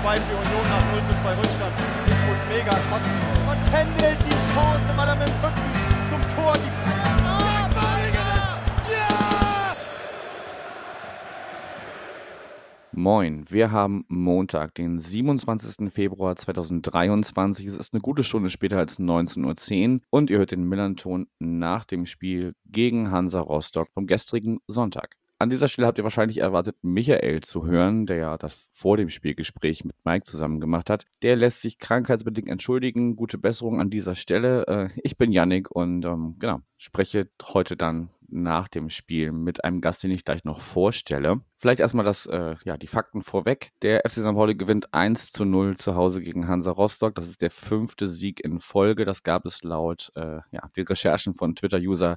2 für Union nach 0:2 Rückstand. Ich muss mega kotzen. Und Kendall die Chance, weil er mit dem Rücken zum Tor die Moin, wir haben Montag, den 27. Februar 2023. Es ist eine gute Stunde später als 19:10 Uhr und ihr hört den Millern-Ton nach dem Spiel gegen Hansa Rostock vom gestrigen Sonntag. An dieser Stelle habt ihr wahrscheinlich erwartet, Michael zu hören, der ja das vor dem Spielgespräch mit Mike zusammen gemacht hat. Der lässt sich krankheitsbedingt entschuldigen. Gute Besserung an dieser Stelle. Ich bin Yannick und spreche heute dann nach dem Spiel mit einem Gast, den ich gleich noch vorstelle. Vielleicht erstmal die Fakten vorweg. Der FC St. Pauli gewinnt 1:0 zu Hause gegen Hansa Rostock. Das ist der 5. Sieg in Folge. Das gab es laut den Recherchen von Twitter-User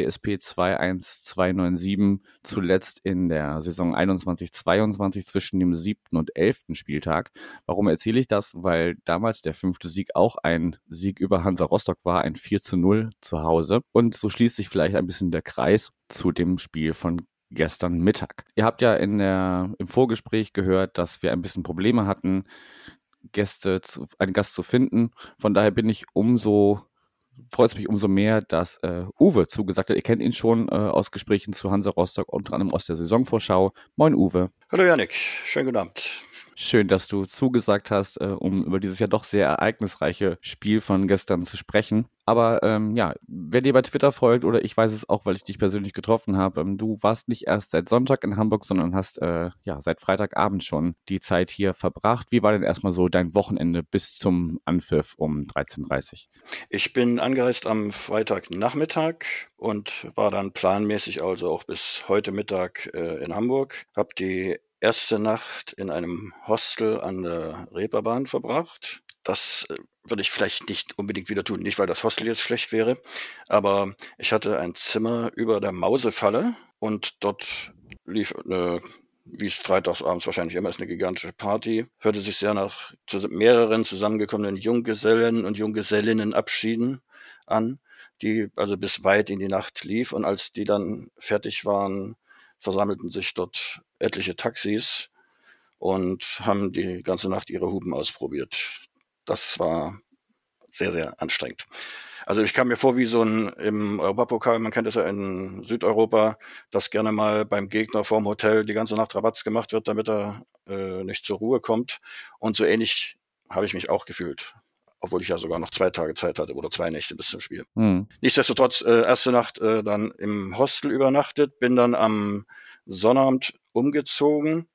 FCSP21297 zuletzt in der Saison 21/22 zwischen dem 7. und 11. Spieltag. Warum erzähle ich das? Weil damals der 5. Sieg auch ein Sieg über Hansa Rostock war, ein 4:0 zu Hause. Und so schließt sich vielleicht ein bisschen der Kreis zu dem Spiel von gestern Mittag. Ihr habt ja im Vorgespräch gehört, dass wir ein bisschen Probleme hatten, einen Gast zu finden. Von daher freut es mich umso mehr, dass Uwe zugesagt hat. Ihr kennt ihn schon aus Gesprächen zu Hansa Rostock, unter anderem aus der Saisonvorschau. Moin Uwe. Hallo Yannick, schönen guten Abend. Schön, dass du zugesagt hast, um über dieses ja doch sehr ereignisreiche Spiel von gestern zu sprechen. Aber wer dir bei Twitter folgt, oder ich weiß es auch, weil ich dich persönlich getroffen habe, du warst nicht erst seit Sonntag in Hamburg, sondern hast seit Freitagabend schon die Zeit hier verbracht. Wie war denn erstmal so dein Wochenende bis zum Anpfiff um 13:30 Uhr? Ich bin angereist am Freitagnachmittag und war dann planmäßig also auch bis heute Mittag in Hamburg. Habe die erste Nacht in einem Hostel an der Reeperbahn verbracht. Das würde ich vielleicht nicht unbedingt wieder tun, nicht weil das Hostel jetzt schlecht wäre, aber ich hatte ein Zimmer über der Mausefalle und dort lief wie es freitagsabends wahrscheinlich immer ist, eine gigantische Party. Hörte sich sehr nach mehreren zusammengekommenen Junggesellen und Junggesellinnenabschieden an, die also bis weit in die Nacht lief. Und als die dann fertig waren, versammelten sich dort etliche Taxis und haben die ganze Nacht ihre Hupen ausprobiert. Das war sehr, sehr anstrengend. Also ich kam mir vor wie so im Europapokal, man kennt es ja in Südeuropa, dass gerne mal beim Gegner vorm Hotel die ganze Nacht Rabatz gemacht wird, damit er nicht zur Ruhe kommt. Und so ähnlich habe ich mich auch gefühlt, obwohl ich ja sogar noch 2 Tage Zeit hatte oder 2 Nächte bis zum Spiel. Nichtsdestotrotz, erste Nacht dann im Hostel übernachtet, bin dann am Sonnabend umgezogen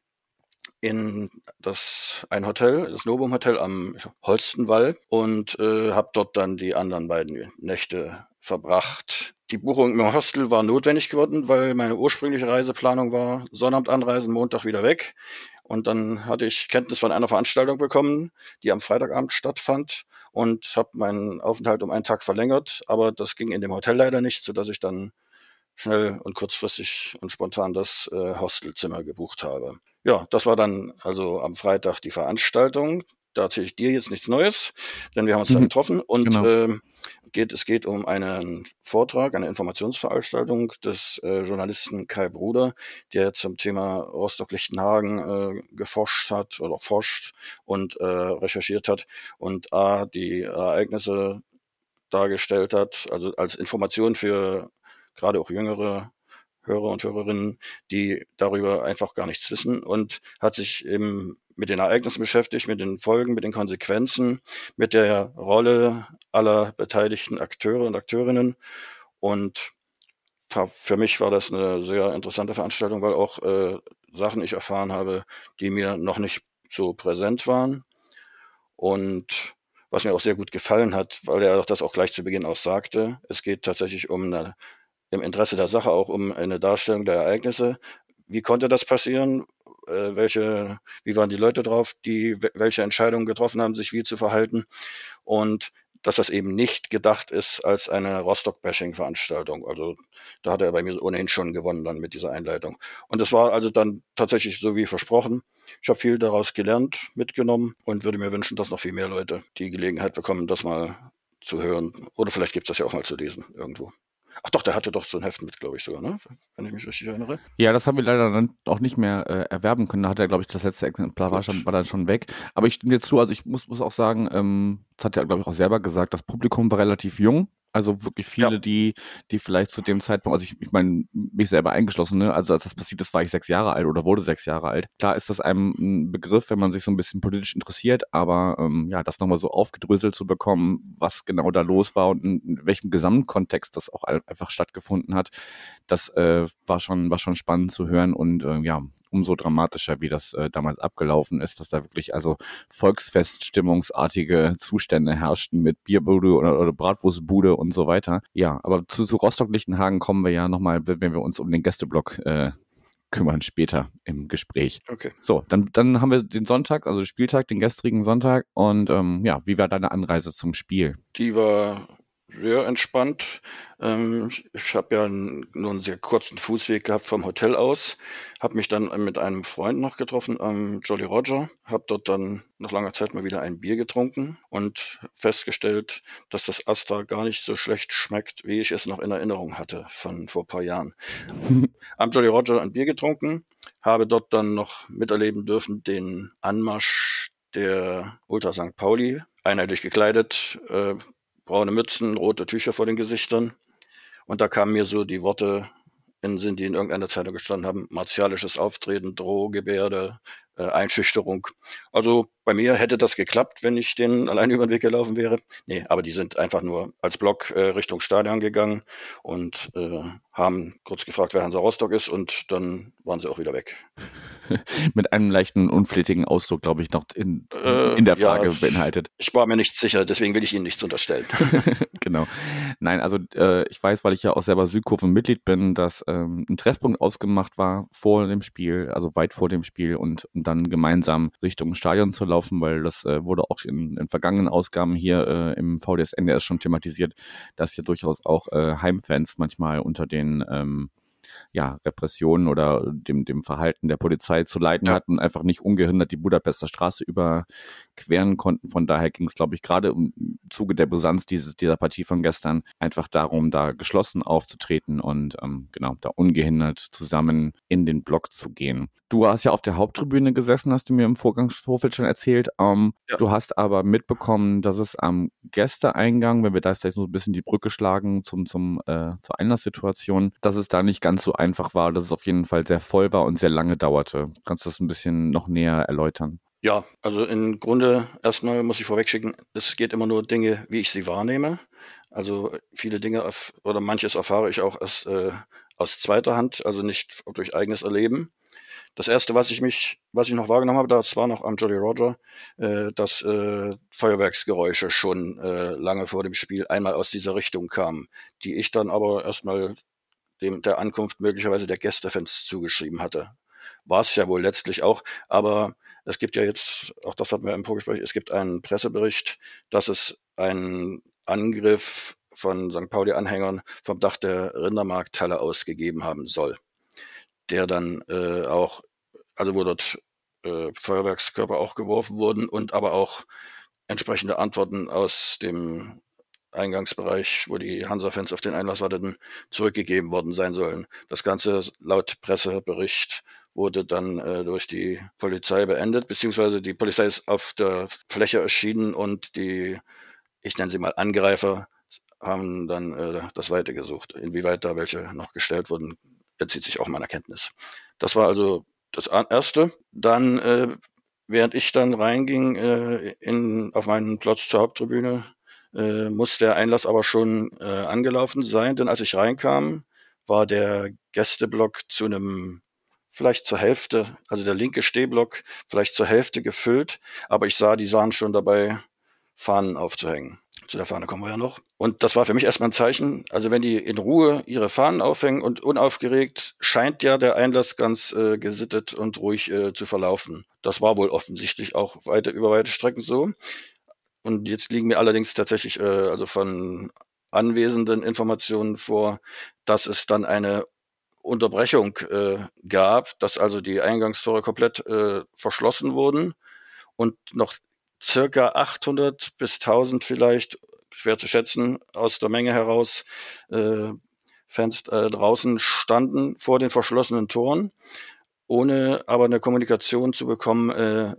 in ein Hotel, das Novum Hotel am Holstenwall und habe dort dann die anderen beiden Nächte verbracht. Die Buchung im Hostel war notwendig geworden, weil meine ursprüngliche Reiseplanung war, Sonnabend anreisen, Montag wieder weg. Und dann hatte ich Kenntnis von einer Veranstaltung bekommen, die am Freitagabend stattfand und habe meinen Aufenthalt um einen Tag verlängert. Aber das ging in dem Hotel leider nicht, sodass ich dann schnell und kurzfristig und spontan das Hostelzimmer gebucht habe. Ja, das war dann also am Freitag die Veranstaltung. Da erzähle ich dir jetzt nichts Neues, denn wir haben uns da getroffen und Genau. es geht um einen Vortrag, eine Informationsveranstaltung des Journalisten Kai Bruder, der zum Thema Rostock-Lichtenhagen geforscht hat oder forscht und recherchiert hat und die Ereignisse dargestellt hat, also als Information für gerade auch jüngere Hörer und Hörerinnen, die darüber einfach gar nichts wissen, und hat sich eben mit den Ereignissen beschäftigt, mit den Folgen, mit den Konsequenzen, mit der Rolle aller beteiligten Akteure und Akteurinnen. Und für mich war das eine sehr interessante Veranstaltung, weil auch Sachen ich erfahren habe, die mir noch nicht so präsent waren. Und was mir auch sehr gut gefallen hat, weil er das auch gleich zu Beginn auch sagte, es geht tatsächlich im Interesse der Sache auch um eine Darstellung der Ereignisse. Wie konnte das passieren? Wie waren die Leute drauf, die welche Entscheidungen getroffen haben, sich wie zu verhalten? Und dass das eben nicht gedacht ist als eine Rostock-Bashing-Veranstaltung. Also da hat er bei mir ohnehin schon gewonnen dann mit dieser Einleitung. Und das war also dann tatsächlich so wie versprochen. Ich habe viel daraus gelernt, mitgenommen und würde mir wünschen, dass noch viel mehr Leute die Gelegenheit bekommen, das mal zu hören. Oder vielleicht gibt es das ja auch mal zu lesen irgendwo. Ach doch, der hatte doch so ein Heft mit, glaube ich sogar, ne? Wenn ich mich richtig erinnere. Ja, das haben wir leider dann auch nicht mehr erwerben können. Da hat er, glaube ich, das letzte Exemplar Gut. war dann schon weg. Aber ich stimme dir zu, also ich muss auch sagen, das hat er, glaube ich, auch selber gesagt, das Publikum war relativ jung. Also wirklich Ja. viele, die vielleicht zu dem Zeitpunkt, also ich meine, mich selber eingeschlossen, ne? Also als das passiert ist, war ich 6 Jahre alt oder wurde 6 Jahre alt. Klar ist das einem ein Begriff, wenn man sich so ein bisschen politisch interessiert, aber ja, das nochmal so aufgedröselt zu bekommen, was genau da los war und in welchem Gesamtkontext das auch einfach stattgefunden hat, das war schon spannend zu hören und ja, umso dramatischer, wie das damals abgelaufen ist, dass da wirklich also Volksfeststimmungsartige Zustände herrschten mit Bierbude oder Bratwurstbude und so weiter. Ja, aber zu Rostock-Lichtenhagen kommen wir ja nochmal, wenn wir uns um den Gästeblock kümmern später im Gespräch. Okay. So, dann haben wir den Sonntag, also Spieltag, den gestrigen Sonntag und ja, wie war deine Anreise zum Spiel? Die war sehr entspannt. Ich habe ja nur einen sehr kurzen Fußweg gehabt vom Hotel aus, habe mich dann mit einem Freund noch getroffen am Jolly Roger, habe dort dann nach langer Zeit mal wieder ein Bier getrunken und festgestellt, dass das Astra gar nicht so schlecht schmeckt, wie ich es noch in Erinnerung hatte von vor ein paar Jahren. Am Jolly Roger ein Bier getrunken, habe dort dann noch miterleben dürfen den Anmarsch der Ultra St. Pauli, einheitlich gekleidet, braune Mützen, rote Tücher vor den Gesichtern. Und da kamen mir so die Worte in den Sinn, die in irgendeiner Zeitung gestanden haben: martialisches Auftreten, Drohgebärde, Einschüchterung. Also bei mir hätte das geklappt, wenn ich denen allein über den Weg gelaufen wäre. Nee, aber die sind einfach nur als Block Richtung Stadion gegangen und haben kurz gefragt, wer Hansa Rostock ist, und dann waren sie auch wieder weg. Mit einem leichten unflätigen Ausdruck, glaube ich, noch in der Frage beinhaltet. Ich war mir nicht sicher, deswegen will ich Ihnen nichts unterstellen. Genau. Nein, also ich weiß, weil ich ja auch selber Südkurven-Mitglied bin, dass ein Treffpunkt ausgemacht war vor dem Spiel, also weit vor dem Spiel und dann gemeinsam Richtung Stadion zu laufen, weil das wurde auch in vergangenen Ausgaben hier im VDS-NDS schon thematisiert, dass ja durchaus auch Heimfans manchmal unter den Repressionen oder dem Verhalten der Polizei zu leiden hatten und einfach nicht ungehindert die Budapester Straße überqueren konnten. Von daher ging es, glaube ich, gerade im Zuge der Brisanz dieser Partie von gestern einfach darum, da geschlossen aufzutreten und genau, da ungehindert zusammen in den Block zu gehen. Du hast ja auf der Haupttribüne gesessen, hast du mir im Vorfeld schon erzählt. Du hast aber mitbekommen, dass es am Gästeeingang, wenn wir da vielleicht so ein bisschen die Brücke schlagen zur Einlasssituation, dass es da nicht ganz so einfach war, dass es auf jeden Fall sehr voll war und sehr lange dauerte. Kannst du das ein bisschen noch näher erläutern? Ja, also im Grunde erstmal muss ich vorwegschicken, es geht immer nur Dinge, wie ich sie wahrnehme. Also viele Dinge oder manches erfahre ich auch erst aus zweiter Hand, also nicht durch eigenes Erleben. Das erste, was ich noch wahrgenommen habe, das war noch am Jolly Roger, dass Feuerwerksgeräusche schon lange vor dem Spiel einmal aus dieser Richtung kamen, die ich dann aber erstmal der Ankunft möglicherweise der Gästefans zugeschrieben hatte. War es ja wohl letztlich auch, aber es gibt ja jetzt, auch das hatten wir im Vorgespräch, es gibt einen Pressebericht, dass es einen Angriff von St. Pauli-Anhängern vom Dach der Rindermarkthalle aus gegeben haben soll, der dann wo dort Feuerwerkskörper auch geworfen wurden und aber auch entsprechende Antworten aus dem Eingangsbereich, wo die Hansa-Fans auf den Einlass warteten, zurückgegeben worden sein sollen. Das Ganze laut Pressebericht wurde dann durch die Polizei beendet, beziehungsweise die Polizei ist auf der Fläche erschienen und ich nenne sie mal Angreifer, haben dann das Weite gesucht. Inwieweit da welche noch gestellt wurden, entzieht sich auch meiner Kenntnis. Das war also das Erste. Dann, während ich dann reinging auf meinen Platz zur Haupttribüne, muss der Einlass aber schon angelaufen sein, denn als ich reinkam, war der Gästeblock vielleicht zur Hälfte, also der linke Stehblock vielleicht zur Hälfte gefüllt, aber ich sah, die waren schon dabei, Fahnen aufzuhängen. Zu der Fahne kommen wir ja noch. Und das war für mich erstmal ein Zeichen, also wenn die in Ruhe ihre Fahnen aufhängen und unaufgeregt, scheint ja der Einlass ganz gesittet und ruhig zu verlaufen. Das war wohl offensichtlich auch über weite Strecken so. Und jetzt liegen mir allerdings tatsächlich also von anwesenden Informationen vor, dass es dann eine Unterbrechung gab, dass also die Eingangstore komplett verschlossen wurden und noch circa 800 bis 1000 vielleicht, schwer zu schätzen, aus der Menge heraus Fans draußen standen vor den verschlossenen Toren, ohne aber eine Kommunikation zu bekommen,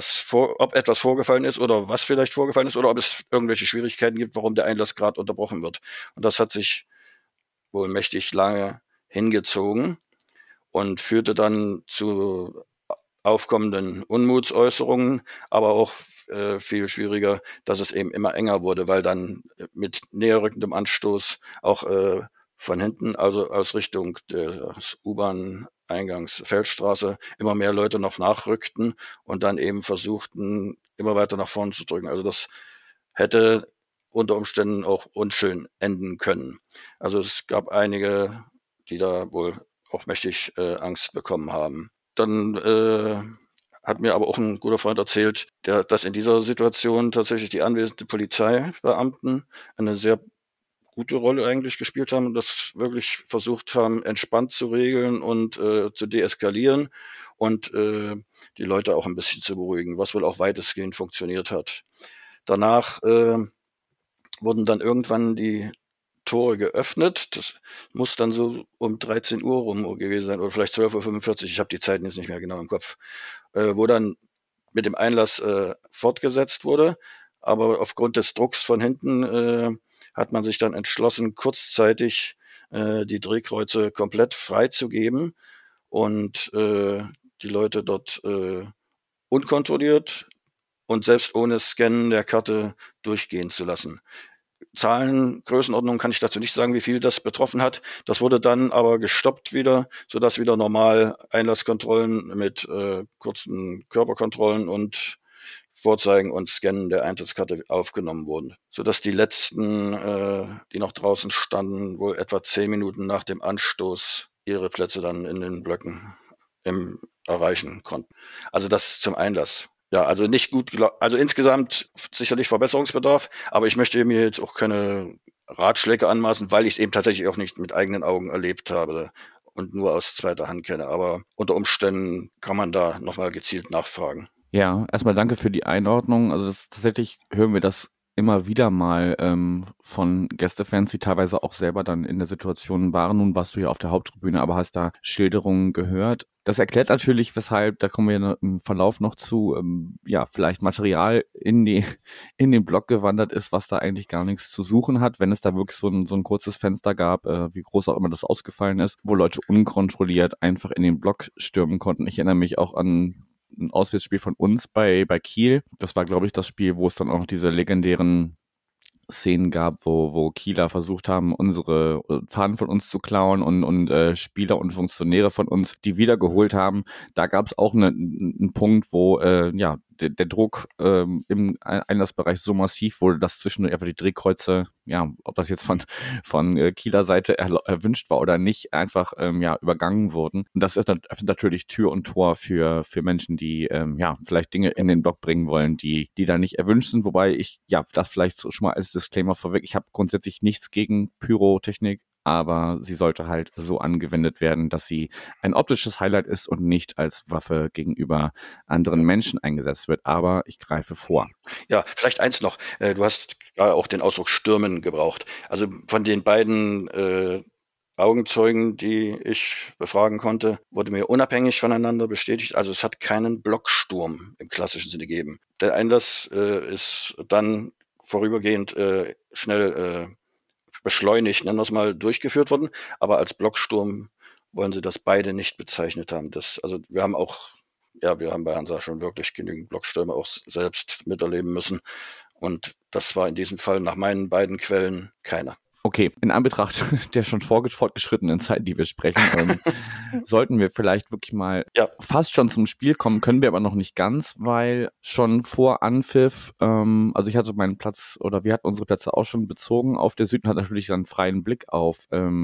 ob etwas vorgefallen ist oder was vielleicht vorgefallen ist oder ob es irgendwelche Schwierigkeiten gibt, warum der Einlass gerade unterbrochen wird. Und das hat sich wohl mächtig lange hingezogen und führte dann zu aufkommenden Unmutsäußerungen, aber auch viel schwieriger, dass es eben immer enger wurde, weil dann mit näherrückendem Anstoß auch von hinten, also aus Richtung des U-Bahn-Eingangs Feldstraße, immer mehr Leute noch nachrückten und dann eben versuchten, immer weiter nach vorne zu drücken. Also das hätte unter Umständen auch unschön enden können. Also es gab einige, die da wohl auch mächtig Angst bekommen haben. Dann hat mir aber auch ein guter Freund erzählt, dass in dieser Situation tatsächlich die anwesenden Polizeibeamten eine sehr gute Rolle eigentlich gespielt haben und das wirklich versucht haben, entspannt zu regeln und zu deeskalieren und die Leute auch ein bisschen zu beruhigen, was wohl auch weitestgehend funktioniert hat. Danach wurden dann irgendwann die Tore geöffnet. Das muss dann so um 13 Uhr rum gewesen sein oder vielleicht 12:45 Uhr. Ich habe die Zeiten jetzt nicht mehr genau im Kopf. Wo dann mit dem Einlass fortgesetzt wurde. Aber aufgrund des Drucks von hinten hat man sich dann entschlossen, kurzzeitig die Drehkreuze komplett freizugeben und die Leute dort unkontrolliert und selbst ohne Scannen der Karte durchgehen zu lassen. Zahlen, Größenordnung kann ich dazu nicht sagen, wie viel das betroffen hat. Das wurde dann aber gestoppt wieder, sodass wieder normal Einlasskontrollen mit kurzen Körperkontrollen und Vorzeigen und Scannen der Eintrittskarte aufgenommen wurden, sodass die letzten, die noch draußen standen, wohl etwa 10 Minuten nach dem Anstoß ihre Plätze dann in den Blöcken erreichen konnten. Also das zum Einlass. Ja, also nicht gut, also insgesamt sicherlich Verbesserungsbedarf, aber ich möchte mir jetzt auch keine Ratschläge anmaßen, weil ich es eben tatsächlich auch nicht mit eigenen Augen erlebt habe und nur aus zweiter Hand kenne. Aber unter Umständen kann man da nochmal gezielt nachfragen. Ja, erstmal danke für die Einordnung. Also tatsächlich hören wir das immer wieder mal von Gästefans, die teilweise auch selber dann in der Situation waren. Nun warst du ja auf der Haupttribüne, aber hast da Schilderungen gehört. Das erklärt natürlich, weshalb, da kommen wir im Verlauf noch zu, vielleicht Material in den Block gewandert ist, was da eigentlich gar nichts zu suchen hat, wenn es da wirklich so ein kurzes Fenster gab, wie groß auch immer das ausgefallen ist, wo Leute unkontrolliert einfach in den Block stürmen konnten. Ich erinnere mich auch an ein Auswärtsspiel von uns bei Kiel. Das war, glaube ich, das Spiel, wo es dann auch noch diese legendären Szenen gab, wo Kieler versucht haben, unsere Fahnen von uns zu klauen und Spieler und Funktionäre von uns die wiedergeholt haben. Da gab es auch einen Punkt, wo der Druck im Einlassbereich so massiv wurde, dass zwischendurch einfach die Drehkreuze, ob das jetzt von Kieler Seite erwünscht war oder nicht, einfach übergangen wurden. Und das öffnet natürlich Tür und Tor für Menschen, die vielleicht Dinge in den Block bringen wollen, die da nicht erwünscht sind. Wobei ich das vielleicht so schon mal als Disclaimer vorweg, ich habe grundsätzlich nichts gegen Pyrotechnik, aber sie sollte halt so angewendet werden, dass sie ein optisches Highlight ist und nicht als Waffe gegenüber anderen Menschen eingesetzt wird. Aber ich greife vor. Ja, vielleicht eins noch. Du hast ja auch den Ausdruck Stürmen gebraucht. Also von den beiden Augenzeugen, die ich befragen konnte, wurde mir unabhängig voneinander bestätigt. Also es hat keinen Blocksturm im klassischen Sinne gegeben. Der Einlass ist dann vorübergehend schnell beschleunigt, nennen wir es mal, durchgeführt worden. Aber als Blocksturm wollen sie das beide nicht bezeichnet haben. Wir haben bei Hansa schon wirklich genügend Blockstürme auch selbst miterleben müssen. Und das war in diesem Fall nach meinen beiden Quellen keiner. Okay, in Anbetracht der schon fortgeschrittenen Zeit, die wir sprechen, sollten wir vielleicht wirklich mal fast schon zum Spiel kommen, können wir aber noch nicht ganz, weil schon vor Anpfiff, also ich hatte meinen Platz oder wir hatten unsere Plätze auch schon bezogen auf der Süd und hatten natürlich dann freien Blick auf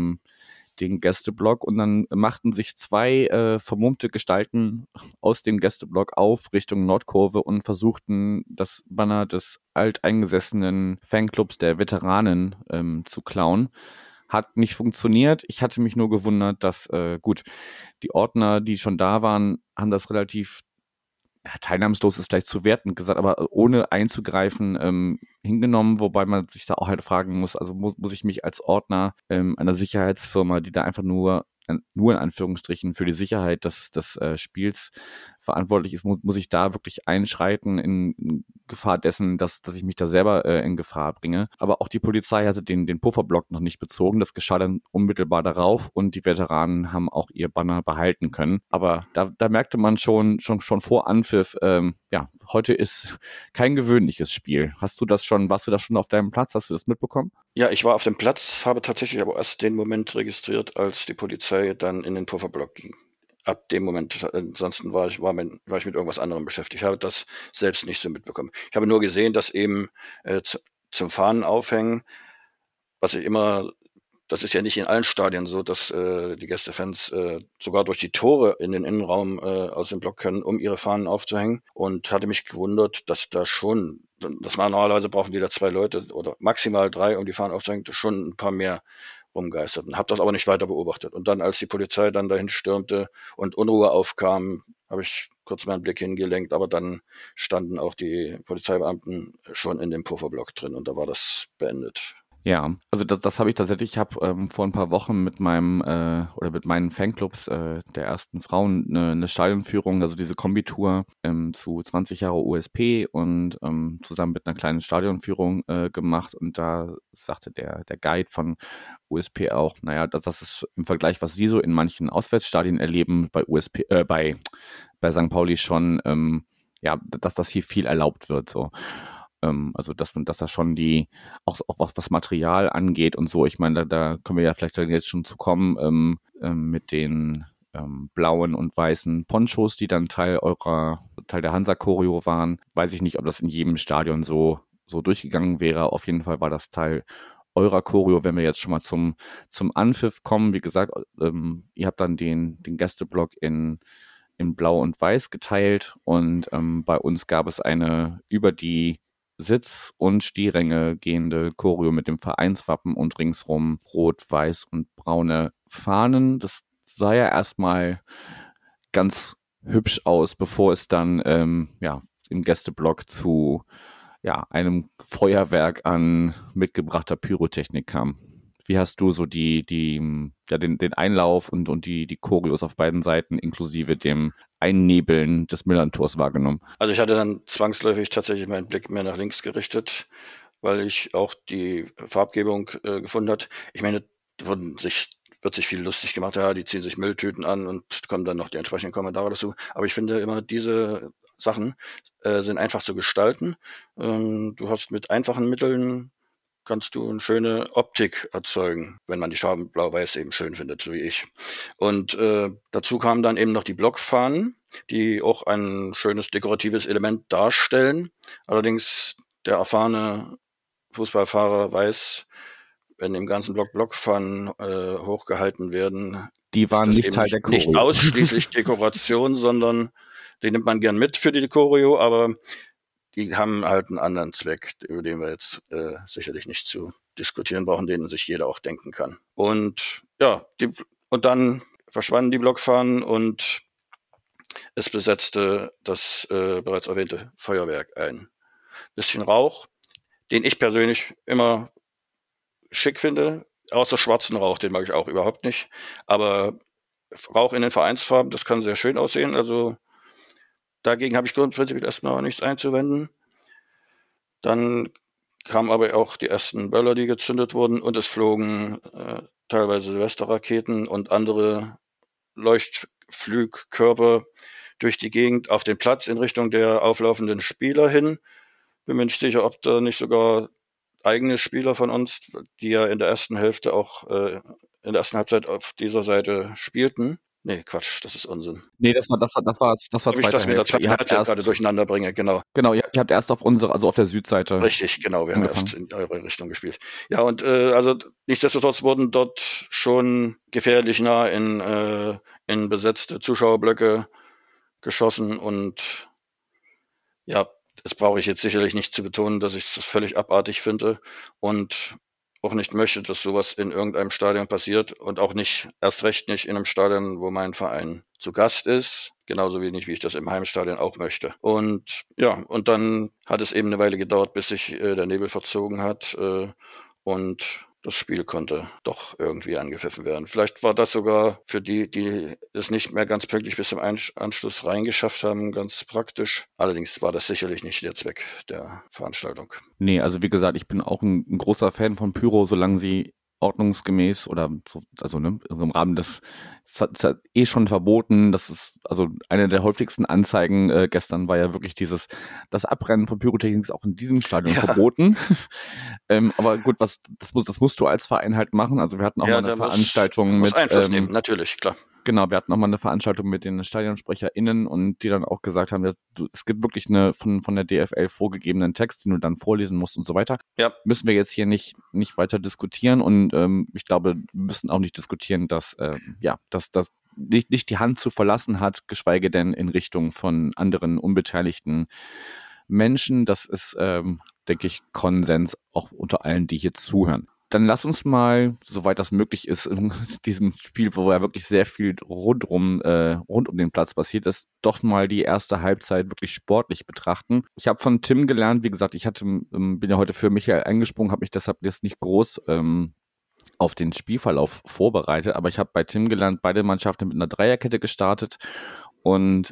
den Gästeblock und dann machten sich zwei vermummte Gestalten aus dem Gästeblock auf Richtung Nordkurve und versuchten das Banner des alteingesessenen Fanclubs der Veteranen zu klauen. Hat nicht funktioniert. Ich hatte mich nur gewundert, dass die Ordner, die schon da waren, haben das relativ teilnahmslos ist vielleicht zu wertend gesagt, aber ohne einzugreifen hingenommen, wobei man sich da auch halt fragen muss, also muss ich mich als Ordner einer Sicherheitsfirma, die da einfach nur in Anführungsstrichen für die Sicherheit des Spiels verantwortlich ist, muss ich da wirklich einschreiten in Gefahr dessen, dass ich mich da selber in Gefahr bringe. Aber auch die Polizei hatte den Pufferblock noch nicht bezogen. Das geschah dann unmittelbar darauf und die Veteranen haben auch ihr Banner behalten können. Aber da merkte man schon vor Anpfiff, heute ist kein gewöhnliches Spiel. Warst du das schon auf deinem Platz? Hast du das mitbekommen? Ja, ich war auf dem Platz, habe tatsächlich aber erst den Moment registriert, als die Polizei dann in den Pufferblock ging. Ab dem Moment, ansonsten war ich mit irgendwas anderem beschäftigt. Ich habe das selbst nicht so mitbekommen. Ich habe nur gesehen, dass eben zum Fahnen aufhängen, das ist ja nicht in allen Stadien so, dass die Gästefans sogar durch die Tore in den Innenraum aus dem Block können, um ihre Fahnen aufzuhängen. Und hatte mich gewundert, dass normalerweise brauchen die da 2 Leute oder maximal 3, um die Fahnen aufzuhängen, dass schon ein paar mehr rumgeisterten. Habe das aber nicht weiter beobachtet. Und dann, als die Polizei dann dahin stürmte und Unruhe aufkam, habe ich kurz meinen Blick hingelenkt, aber dann standen auch die Polizeibeamten schon in dem Pufferblock drin und da war das beendet. Ja, also das habe ich tatsächlich. Ich habe vor ein paar Wochen mit meinen Fanclubs der ersten Frauen eine Stadionführung, also diese Kombitour zu 20 Jahre USP und zusammen mit einer kleinen Stadionführung gemacht. Und da sagte der Guide von USP auch, naja, das ist im Vergleich, was sie so in manchen Auswärtsstadien erleben, bei bei St. Pauli schon, dass das hier viel erlaubt wird. So. Also dass da schon auch was Material angeht und so. Ich meine, da können wir ja vielleicht jetzt schon zu kommen mit den blauen und weißen Ponchos, die dann Teil der Hansa-Choreo waren. Weiß ich nicht, ob das in jedem Stadion so durchgegangen wäre. Auf jeden Fall war das Teil eurer Choreo, wenn wir jetzt schon mal zum Anpfiff kommen. Wie gesagt, ihr habt dann den Gästeblock in Blau und Weiß geteilt und bei uns gab es eine über die Sitz- und Stiehränge gehende Choreo mit dem Vereinswappen und ringsrum rot, weiß und braune Fahnen. Das sah ja erstmal ganz hübsch aus, bevor es dann im Gästeblock zu einem Feuerwerk an mitgebrachter Pyrotechnik kam. Wie hast du so den Einlauf und die Choreos auf beiden Seiten inklusive dem Einnebeln des Millern-Tors wahrgenommen? Also ich hatte dann zwangsläufig tatsächlich meinen Blick mehr nach links gerichtet, weil ich auch die Farbgebung gefunden habe. Ich meine, wird sich viel lustig gemacht, ja, die ziehen sich Mülltüten an und kommen dann noch die entsprechenden Kommentare dazu. Aber ich finde immer, diese Sachen sind einfach zu gestalten. Du hast mit einfachen Mitteln kannst du eine schöne Optik erzeugen, wenn man die Farben blau-weiß eben schön findet, so wie ich. Und dazu kamen dann eben noch die Blockfahnen, die auch ein schönes dekoratives Element darstellen. Allerdings der erfahrene Fußballfahrer weiß, wenn im ganzen Block Blockfahnen hochgehalten werden, die waren nicht Teil der Choreo. Nicht ausschließlich Dekoration, sondern die nimmt man gern mit für die Choreo, aber die haben halt einen anderen Zweck, über den wir jetzt sicherlich nicht zu diskutieren brauchen, den sich jeder auch denken kann. Und ja, und dann verschwanden die Blockfahnen und es besetzte das bereits erwähnte Feuerwerk ein. Bisschen Rauch, den ich persönlich immer schick finde, außer schwarzen Rauch, den mag ich auch überhaupt nicht. Aber Rauch in den Vereinsfarben, das kann sehr schön aussehen. Also dagegen habe ich grundsätzlich erstmal nichts einzuwenden. Dann kamen aber auch die ersten Böller, die gezündet wurden, und es flogen teilweise Silvesterraketen und andere Leuchtflugkörper durch die Gegend auf den Platz in Richtung der auflaufenden Spieler hin. Bin mir nicht sicher, ob da nicht sogar eigene Spieler von uns, die ja in der ersten Hälfte auch in der ersten Halbzeit auf dieser Seite spielten. Nee, Quatsch, das ist Unsinn. Nee, das war zweite Hälfte. Dass wir der zweiten Halbzeit gerade durcheinander bringe, genau. Genau, ihr habt erst auf der Südseite. Richtig, genau, wir haben erst in eure Richtung gespielt. Ja, und also nichtsdestotrotz wurden dort schon gefährlich nah in besetzte Zuschauerblöcke geschossen und ja, das brauche ich jetzt sicherlich nicht zu betonen, dass ich das völlig abartig finde. Und auch nicht möchte, dass sowas in irgendeinem Stadion passiert und auch nicht, erst recht nicht in einem Stadion, wo mein Verein zu Gast ist. Genauso wenig, wie ich das im Heimstadion auch möchte. Und ja, und dann hat es eben eine Weile gedauert, bis sich der Nebel verzogen hat und das Spiel konnte doch irgendwie angepfiffen werden. Vielleicht war das sogar für die es nicht mehr ganz pünktlich bis zum Anschluss reingeschafft haben, ganz praktisch. Allerdings war das sicherlich nicht der Zweck der Veranstaltung. Nee, also wie gesagt, ich bin auch ein großer Fan von Pyro, solange sie ordnungsgemäß oder so, also ne, im Rahmen des, es hat schon verboten, das ist, also eine der häufigsten Anzeigen gestern war ja wirklich das Abrennen von Pyrotechnik ist auch in diesem Stadion verboten. Aber gut, das musst du als Verein halt machen, also wir hatten auch mal eine Veranstaltung muss Einfluss nehmen, natürlich, klar. Genau, wir hatten auch mal eine Veranstaltung mit den StadionsprecherInnen und die dann auch gesagt haben, es gibt wirklich eine von der DFL vorgegebenen Text, den du dann vorlesen musst und so weiter. Ja. Müssen wir jetzt hier nicht weiter diskutieren und ich glaube, wir müssen auch nicht diskutieren, dass das nicht die Hand zu verlassen hat, geschweige denn in Richtung von anderen unbeteiligten Menschen. Das ist, denke ich, Konsens auch unter allen, die hier zuhören. Dann lass uns mal, soweit das möglich ist, in diesem Spiel, wo ja wirklich sehr viel rund um den Platz passiert ist, doch mal die erste Halbzeit wirklich sportlich betrachten. Ich habe von Tim gelernt, wie gesagt, bin ja heute für Michael eingesprungen, habe mich deshalb jetzt nicht groß auf den Spielverlauf vorbereitet, aber ich habe bei Tim gelernt, beide Mannschaften mit einer Dreierkette gestartet und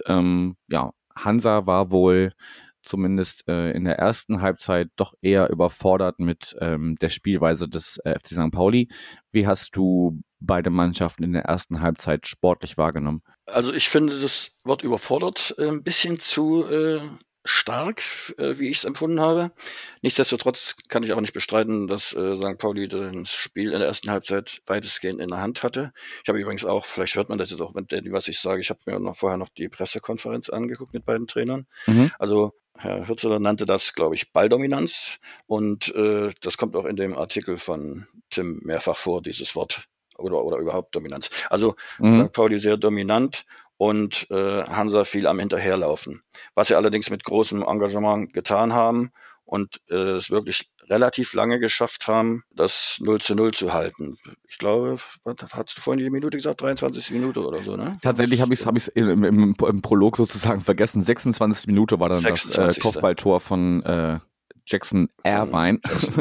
Hansa war wohl zumindest in der ersten Halbzeit doch eher überfordert mit der Spielweise des FC St. Pauli. Wie hast du beide Mannschaften in der ersten Halbzeit sportlich wahrgenommen? Also ich finde das Wort überfordert ein bisschen zu stark, wie ich es empfunden habe. Nichtsdestotrotz kann ich auch nicht bestreiten, dass St. Pauli das Spiel in der ersten Halbzeit weitestgehend in der Hand hatte. Ich habe übrigens auch, vielleicht hört man das jetzt auch, was ich sage, ich habe mir vorher noch die Pressekonferenz angeguckt mit beiden Trainern. Also Herr Hürzeler nannte das, glaube ich, Balldominanz und das kommt auch in dem Artikel von Tim mehrfach vor, dieses Wort oder überhaupt Dominanz. Also St. Pauli sehr dominant und Hansa viel am Hinterherlaufen. Was sie allerdings mit großem Engagement getan haben und es wirklich relativ lange geschafft haben, das 0:0 zu halten. Ich glaube, hast du vorhin die Minute gesagt? 23. Minute oder so, ne? Tatsächlich habe ich es im Prolog sozusagen vergessen. 26. Minute war dann 26. Das Kopfballtor von Jackson Irvine.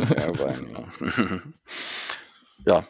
Ja,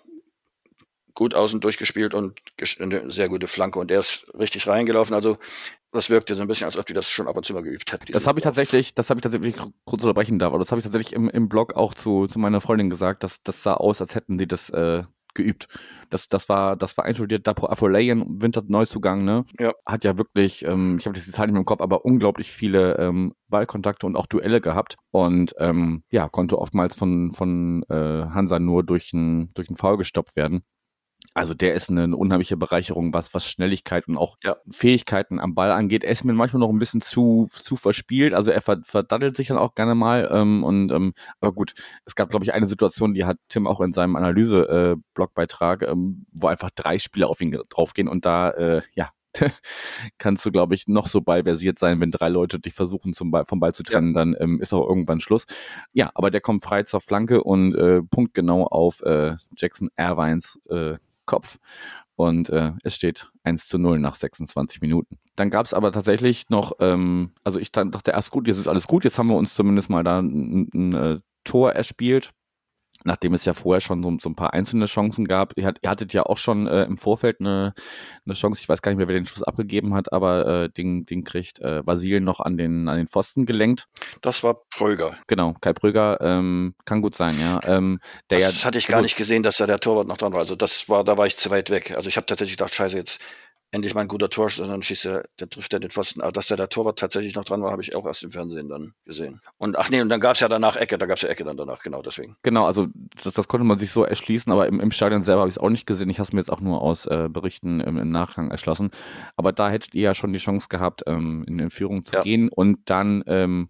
gut außen durchgespielt und eine sehr gute Flanke und er ist richtig reingelaufen. Also das wirkte so ein bisschen, als ob die das schon ab und zu mal geübt hätten. Das habe ich tatsächlich kurz unterbrechen darf, aber das habe ich tatsächlich im Blog auch zu meiner Freundin gesagt, dass das sah aus, als hätten die das geübt. Das war einstudiert, Dapo Afolayan, Winterneuzugang, ne? Ja. Hat ja wirklich, ich habe die Zahl nicht mehr im Kopf, aber unglaublich viele Ballkontakte und auch Duelle gehabt und konnte oftmals von Hansa nur durch einen Foul gestoppt werden. Also der ist eine unheimliche Bereicherung, was Schnelligkeit und auch Fähigkeiten am Ball angeht. Er ist mir manchmal noch ein bisschen zu verspielt, also er verdattelt sich dann auch gerne mal. Aber gut, es gab, glaube ich, eine Situation, die hat Tim auch in seinem Analyse-Blogbeitrag, wo einfach 3 Spieler auf ihn draufgehen und da, kannst du, glaube ich, noch so ballversiert sein, wenn 3 Leute dich versuchen, vom Ball zu trennen, dann ist auch irgendwann Schluss. Ja, aber der kommt frei zur Flanke und punktgenau auf Jackson Irvines Kopf. Und es steht 1:0 nach 26 Minuten. Dann gab es aber tatsächlich noch, also ich dachte erst, gut, jetzt ist alles gut, jetzt haben wir uns zumindest mal da ein Tor erspielt. Nachdem es ja vorher schon so ein paar einzelne Chancen gab. Ihr hattet ja auch schon im Vorfeld eine Chance, ich weiß gar nicht mehr, wer den Schuss abgegeben hat, aber den kriegt Vasil noch an den Pfosten gelenkt. Das war Pröger. Genau, Kai Pröger, kann gut sein, ja. Das hatte ich gar nicht gesehen, dass da der Torwart noch dran war. Also da war ich zu weit weg. Also ich habe tatsächlich gedacht, scheiße, jetzt endlich mal ein guter Torschütze, dann trifft er den Pfosten. Aber dass der Torwart tatsächlich noch dran war, habe ich auch erst im Fernsehen dann gesehen. Und und dann gab es ja danach Ecke, dann danach, genau deswegen. Genau, also das konnte man sich so erschließen, aber im Stadion selber habe ich es auch nicht gesehen. Ich habe es mir jetzt auch nur aus Berichten im Nachgang erschlossen. Aber da hättet ihr ja schon die Chance gehabt, in Führung zu gehen. Und dann,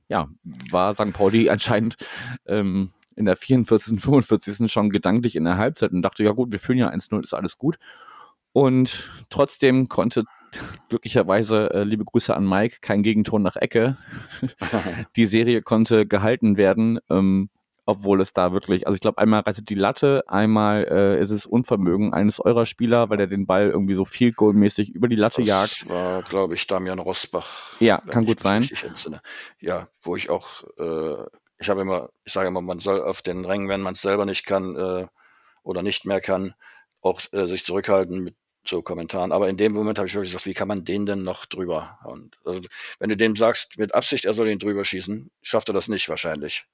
war St. Pauli anscheinend in der 44., 45. schon gedanklich in der Halbzeit und dachte, ja gut, wir führen ja 1:0, ist alles gut. Und trotzdem konnte glücklicherweise, liebe Grüße an Mike, kein Gegentor nach Ecke. Die Serie konnte gehalten werden. obwohl es da wirklich, also ich glaube, einmal reißt die Latte, einmal ist es Unvermögen eines eurer Spieler, weil der den Ball irgendwie so Field Goal mäßig über die Latte jagt. Das war, glaube ich, Damian Rosbach. Ja, wenn kann ich gut mich sein. richtig entsinne. Ja, wo ich auch, ich sage immer, man soll auf den Rängen, wenn man es selber nicht kann oder nicht mehr kann, auch sich zurückhalten mit so Kommentaren. Aber in dem Moment habe ich wirklich gesagt, wie kann man den denn noch drüber hauen? Also, wenn du dem sagst, mit Absicht, er soll ihn drüber schießen, schafft er das nicht wahrscheinlich.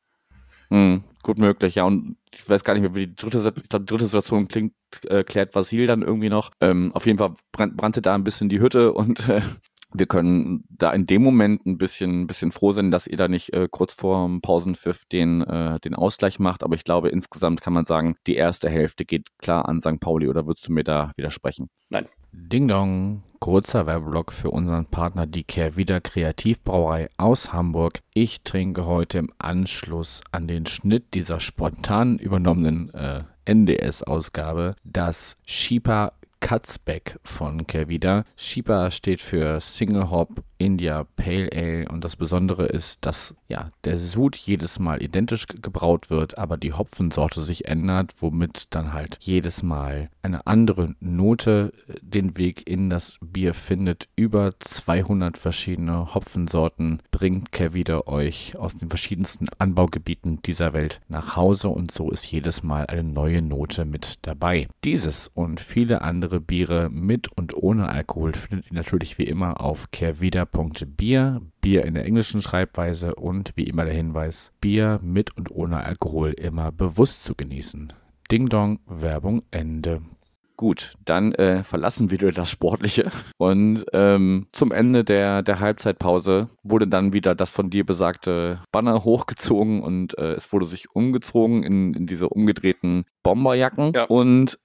Gut möglich, ja. Und ich weiß gar nicht mehr, wie die dritte Situation klingt, klärt Vasil dann irgendwie noch. Auf jeden Fall brannte da ein bisschen die Hütte und wir können da in dem Moment ein bisschen froh sein, dass ihr da nicht kurz vor dem Pausenpfiff den Ausgleich macht. Aber ich glaube, insgesamt kann man sagen, die erste Hälfte geht klar an St. Pauli. Oder würdest du mir da widersprechen? Nein. Ding Dong, kurzer Werbeblock für unseren Partner, die Kehrwieder Kreativbrauerei aus Hamburg. Ich trinke heute im Anschluss an den Schnitt dieser spontan übernommenen NDS-Ausgabe das Schieper Katzbeck von Kehrwieder. Schieper steht für Single Hop India Pale Ale und das Besondere ist, dass ja der Sud jedes Mal identisch gebraut wird, aber die Hopfensorte sich ändert, womit dann halt jedes Mal eine andere Note den Weg in das Bier findet. Über 200 verschiedene Hopfensorten bringt Kehrwieder euch aus den verschiedensten Anbaugebieten dieser Welt nach Hause und so ist jedes Mal eine neue Note mit dabei. Dieses und viele andere Biere mit und ohne Alkohol findet ihr natürlich wie immer auf kehrwieder.bier, Bier in der englischen Schreibweise und wie immer der Hinweis, Bier mit und ohne Alkohol immer bewusst zu genießen. Ding Dong, Werbung Ende. Gut, dann verlassen wir das Sportliche und zum Ende der Halbzeitpause wurde dann wieder das von dir besagte Banner hochgezogen und es wurde sich umgezogen in diese umgedrehten Bomberjacken und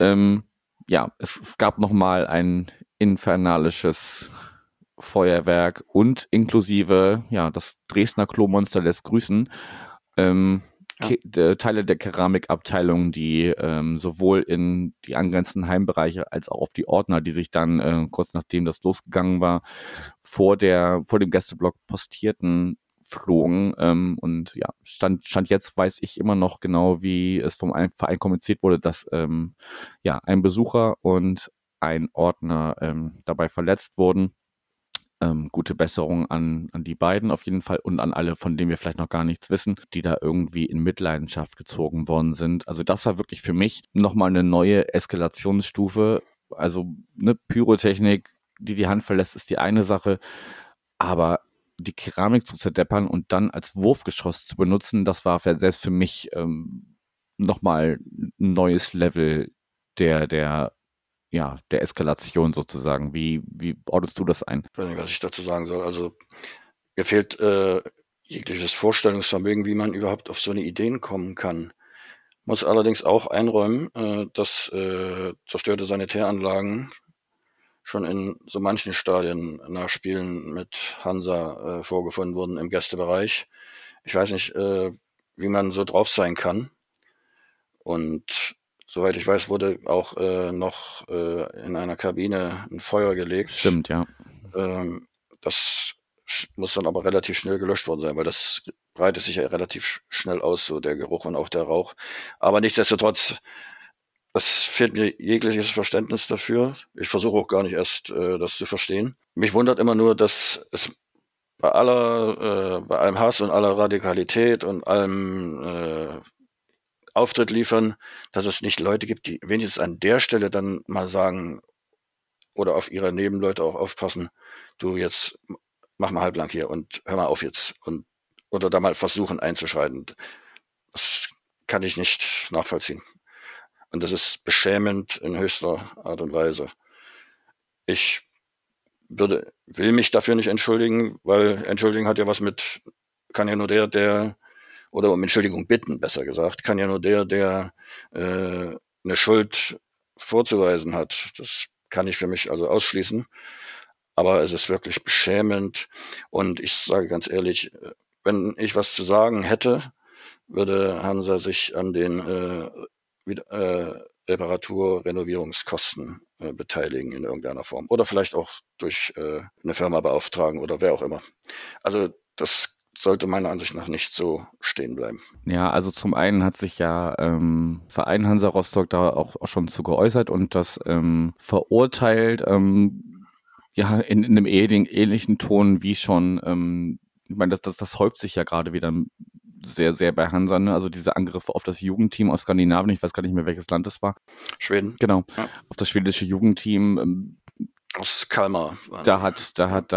es gab nochmal ein infernalisches Feuerwerk und inklusive, das Dresdner Klo-Monster lässt grüßen, Teile der Keramikabteilung, die sowohl in die angrenzenden Heimbereiche als auch auf die Ordner, die sich dann kurz nachdem das losgegangen war, vor dem Gästeblock postierten, flogen. Und Stand jetzt weiß ich immer noch genau, wie es vom Verein kommuniziert wurde, dass ein Besucher und ein Ordner dabei verletzt wurden. Gute Besserung an die beiden auf jeden Fall und an alle, von denen wir vielleicht noch gar nichts wissen, die da irgendwie in Mitleidenschaft gezogen worden sind. Also das war wirklich für mich nochmal eine neue Eskalationsstufe. Also eine Pyrotechnik, die Hand verlässt, ist die eine Sache, aber die Keramik zu zerdeppern und dann als Wurfgeschoss zu benutzen, das war selbst für mich nochmal ein neues Level der Eskalation sozusagen. Wie ordnest du das ein? Ich weiß nicht, was ich dazu sagen soll. Also mir fehlt jegliches Vorstellungsvermögen, wie man überhaupt auf so eine Ideen kommen kann. Muss allerdings auch einräumen, dass zerstörte Sanitäranlagen schon in so manchen Stadien nach Spielen mit Hansa vorgefunden wurden im Gästebereich. Ich weiß nicht, wie man so drauf sein kann. Und soweit ich weiß, wurde auch noch in einer Kabine ein Feuer gelegt. Stimmt, ja. Das muss dann aber relativ schnell gelöscht worden sein, weil das breitet sich ja relativ schnell aus, so der Geruch und auch der Rauch. Aber nichtsdestotrotz, es fehlt mir jegliches Verständnis dafür. Ich versuche auch gar nicht erst, das zu verstehen. Mich wundert immer nur, dass es bei allem Hass und aller Radikalität und allem Auftritt liefern, dass es nicht Leute gibt, die wenigstens an der Stelle dann mal sagen oder auf ihre Nebenleute auch aufpassen, du jetzt mach mal halblang hier und hör mal auf jetzt oder da mal versuchen einzuschreiten. Das kann ich nicht nachvollziehen. Und das ist beschämend in höchster Art und Weise. Ich will mich dafür nicht entschuldigen, weil entschuldigen hat ja was kann ja nur der oder um Entschuldigung bitten, besser gesagt, kann ja nur der eine Schuld vorzuweisen hat. Das kann ich für mich also ausschließen. Aber es ist wirklich beschämend. Und ich sage ganz ehrlich, wenn ich was zu sagen hätte, würde Hansa sich an den Reparatur-Renovierungskosten beteiligen in irgendeiner Form. Oder vielleicht auch durch eine Firma beauftragen oder wer auch immer. Also das sollte meiner Ansicht nach nicht so stehen bleiben. Ja, also zum einen hat sich ja Verein Hansa Rostock da auch schon zu geäußert und das verurteilt, ja, in einem ähnlichen Ton wie schon, ich meine, das häuft sich ja gerade wieder sehr, sehr bei Hansa, ne? Also diese Angriffe auf das Jugendteam aus Skandinavien, ich weiß gar nicht mehr, welches Land es war. Schweden. Genau, ja. Auf das schwedische Jugendteam. Aus Kalmar. Da hat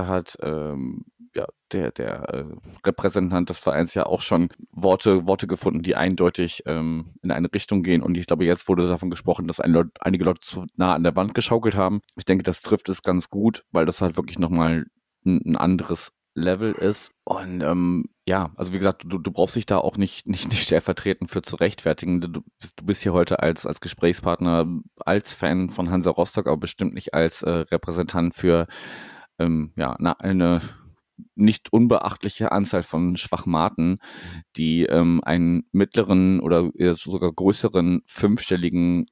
ja, der Repräsentant des Vereins ja auch schon Worte gefunden, die eindeutig in eine Richtung gehen. Und ich glaube, jetzt wurde davon gesprochen, dass einige Leute zu nah an der Wand geschaukelt haben. Ich denke, das trifft es ganz gut, weil das halt wirklich nochmal ein anderes Level ist. Und ja, also wie gesagt, du brauchst dich da auch nicht stellvertretend für zu rechtfertigen. Du bist hier heute als Gesprächspartner, als Fan von Hansa Rostock, aber bestimmt nicht als Repräsentant für ja, eine nicht unbeachtliche Anzahl von Schwachmaten, die einen mittleren oder sogar größeren fünfstelligen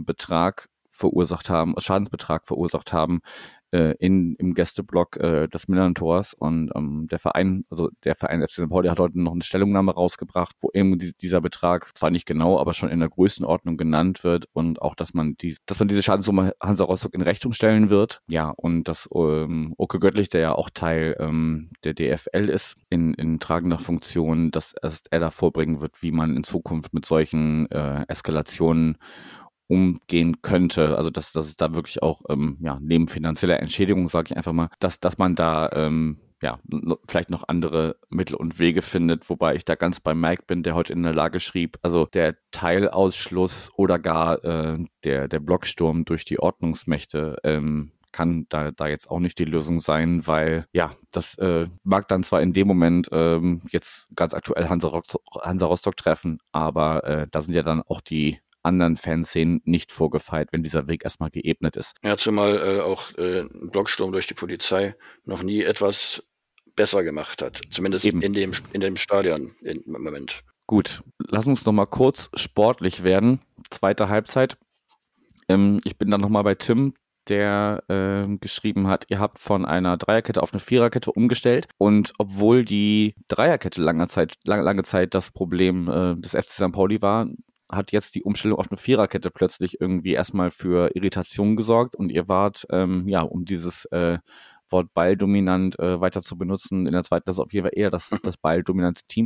Schadensbetrag verursacht haben im Gästeblock des Millern-Tors. Und der Verein FC St. Pauli hat heute noch eine Stellungnahme rausgebracht, wo eben dieser Betrag, zwar nicht genau, aber schon in der Größenordnung genannt wird und auch, dass man diese Schadenssumme Hansa Rostock in Rechnung stellen wird. Ja, und dass Oke Göttlich, der ja auch Teil der DFL ist, in tragender Funktion, dass er da vorbringen wird, wie man in Zukunft mit solchen Eskalationen umgehen könnte. Also dass es da wirklich auch ja, neben finanzieller Entschädigung, sage ich einfach mal, dass man da ja, vielleicht noch andere Mittel und Wege findet, wobei ich da ganz bei Mike bin, der heute in der Lage schrieb, also der Teilausschluss oder gar der Blocksturm durch die Ordnungsmächte kann da jetzt auch nicht die Lösung sein, weil ja, das mag dann zwar in dem Moment jetzt ganz aktuell Hansa Rostock treffen, aber da sind ja dann auch die anderen Fanszenen nicht vorgefeilt, wenn dieser Weg erstmal geebnet ist. Ja, zumal auch ein Blocksturm durch die Polizei noch nie etwas besser gemacht hat. Zumindest Eben. in dem Stadion im Moment. Gut, lass uns noch mal kurz sportlich werden. Zweite Halbzeit. Ich bin dann noch mal bei Tim, der geschrieben hat, ihr habt von einer Dreierkette auf eine Viererkette umgestellt und obwohl die Dreierkette lange Zeit das Problem des FC St. Pauli war, hat jetzt die Umstellung auf eine Viererkette plötzlich irgendwie erstmal für Irritation gesorgt und ihr wart, ja, um dieses Wort balldominant weiter zu benutzen, in der zweiten Klasse auf jeden Fall eher das balldominante Team.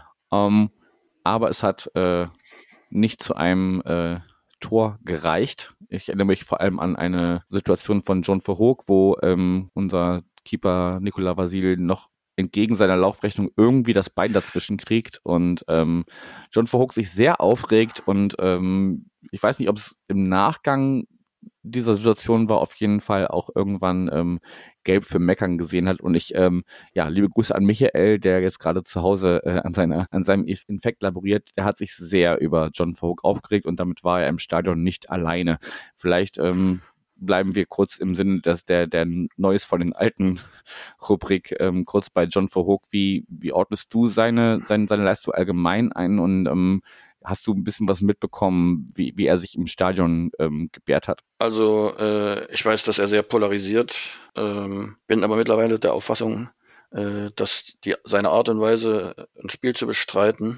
Aber es hat nicht zu einem Tor gereicht. Ich erinnere mich vor allem an eine Situation von John Verhoek, wo unser Keeper Nicolas Vasil noch entgegen seiner Laufrechnung irgendwie das Bein dazwischen kriegt und John Verhoek sich sehr aufregt und ich weiß nicht, ob es im Nachgang dieser Situation war, auf jeden Fall auch irgendwann gelb für Meckern gesehen hat und ich, ja, liebe Grüße an Michael, der jetzt gerade zu Hause an seinem Infekt laboriert, der hat sich sehr über John Verhoek aufgeregt und damit war er im Stadion nicht alleine. Vielleicht bleiben wir kurz im Sinne der Neues von den Alten Rubrik kurz bei John Verhoek. Wie ordnest du seine Leistung allgemein ein und hast du ein bisschen was mitbekommen, wie er sich im Stadion gebärt hat? Also ich weiß, dass er sehr polarisiert, bin aber mittlerweile der Auffassung, dass seine Art und Weise, ein Spiel zu bestreiten,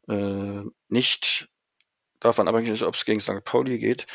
nicht davon abhängig ist, ob es gegen St. Pauli geht.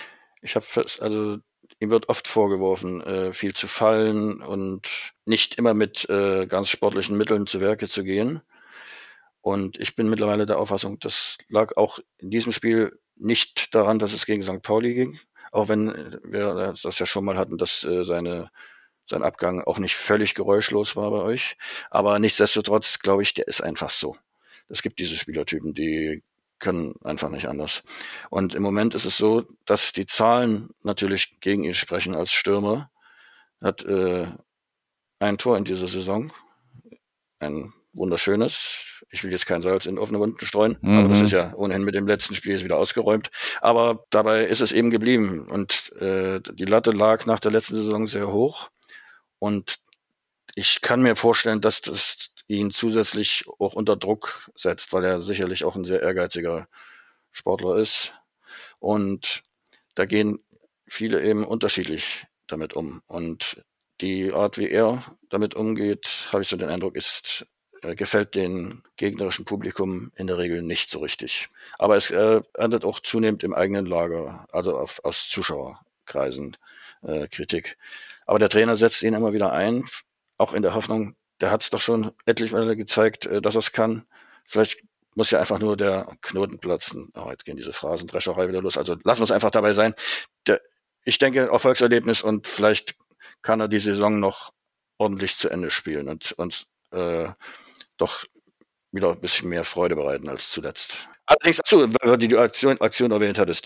Ihm wird oft vorgeworfen, viel zu fallen und nicht immer mit ganz sportlichen Mitteln zu Werke zu gehen. Und ich bin mittlerweile der Auffassung, das lag auch in diesem Spiel nicht daran, dass es gegen St. Pauli ging, auch wenn wir das ja schon mal hatten, dass sein Abgang auch nicht völlig geräuschlos war bei euch. Aber nichtsdestotrotz, glaube ich, der ist einfach so. Es gibt diese Spielertypen, die können einfach nicht anders. Und im Moment ist es so, dass die Zahlen natürlich gegen ihn sprechen als Stürmer. Hat ein Tor in dieser Saison, ein wunderschönes. Ich will jetzt kein Salz in offene Wunden streuen, aber das ist ja ohnehin mit dem letzten Spiel jetzt wieder ausgeräumt. Aber dabei ist es eben geblieben und die Latte lag nach der letzten Saison sehr hoch und ich kann mir vorstellen, dass das ihn zusätzlich auch unter Druck setzt, weil er sicherlich auch ein sehr ehrgeiziger Sportler ist und da gehen viele eben unterschiedlich damit um und die Art, wie er damit umgeht, habe ich so den Eindruck, ist gefällt dem gegnerischen Publikum in der Regel nicht so richtig. Aber es erntet auch zunehmend im eigenen Lager, also aus Zuschauerkreisen Kritik. Aber der Trainer setzt ihn immer wieder ein, auch in der Hoffnung, der hat es doch schon etliche Male gezeigt, dass er es kann. Vielleicht muss ja einfach nur der Knoten platzen. Oh, jetzt gehen diese Phrasendrescherei wieder los. Also lassen wir es einfach dabei sein. Ich denke, Erfolgserlebnis, und vielleicht kann er die Saison noch ordentlich zu Ende spielen und uns doch wieder ein bisschen mehr Freude bereiten als zuletzt. Allerdings, weil du die Aktion erwähnt hattest,